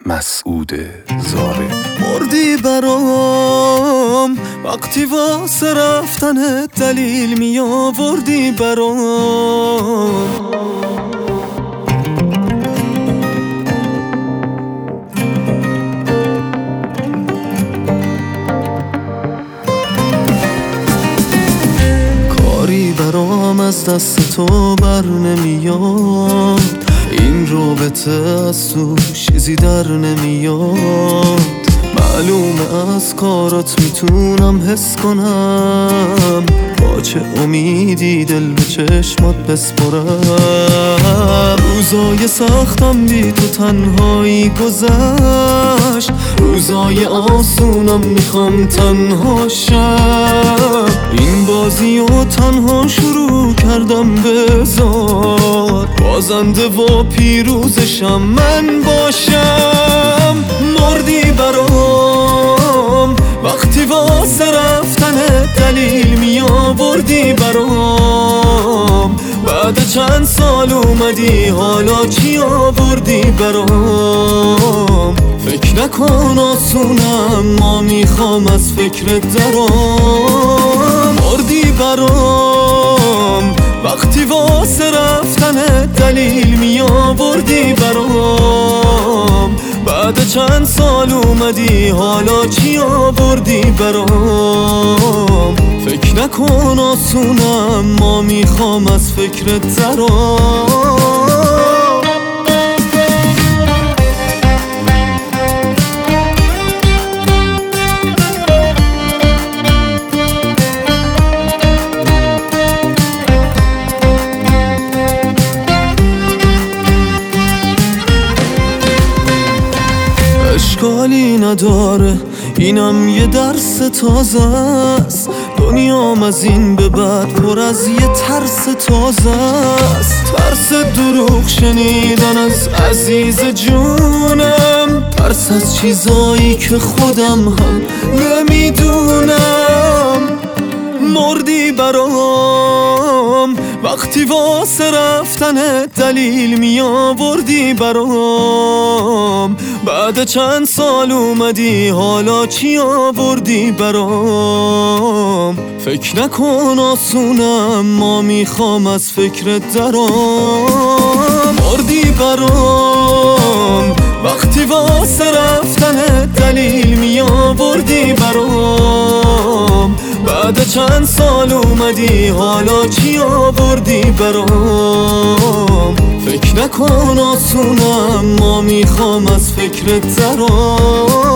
مسعود زاره. مردی برام وقتی واسه رفتن دلیل می آوردی برام. کاری برام از دست تو بر نمیاد، این رابطه از تو چیزی در نمیاد. معلومه از کارات میتونم حس کنم، با چه امیدی دل به چشمات بسپرم. روزای سختم بی تو تنهایی گذشت، روزای آسونم میخوام تنها شم. این بازی و تنها شروع کردم، بذار بازنده و پیروزشم من باشم. مردی برام وقتی واسه رفتن دلیل می آوردی برام. بعد چند سال اومدی حالا چی آوردی برام. فکر نکن آسونم، ما میخوام از فکرت درام. مردی برام وقتی واسه رفتن دلیل می آوردی برام. بعد چند سال اومدی حالا چی آوردی برام. فکر نکن آسونم، ما میخوام از فکرت درام. اشکالی نداره، اینم یه درس تازه است. دنیام از این به بعد پر از یه ترس تازه است. ترس دروغ شنیدن از عزیز جونم، ترس از چیزایی که خودم هم نمیدونم. مردی برام وقتی واسه رفتن دلیل می آوردی برام. بعد چند سال اومدی حالا چی آوردی برام. فکر نکن آسونم، ما میخوام از فکرت درام. مردی برام وقتی واسه رفتن دلیل می آوردی برام. بعد چند سال اومدی حالا چی آوردی برام. فکر نکن آسونم، ما میخوام از فکرت درام.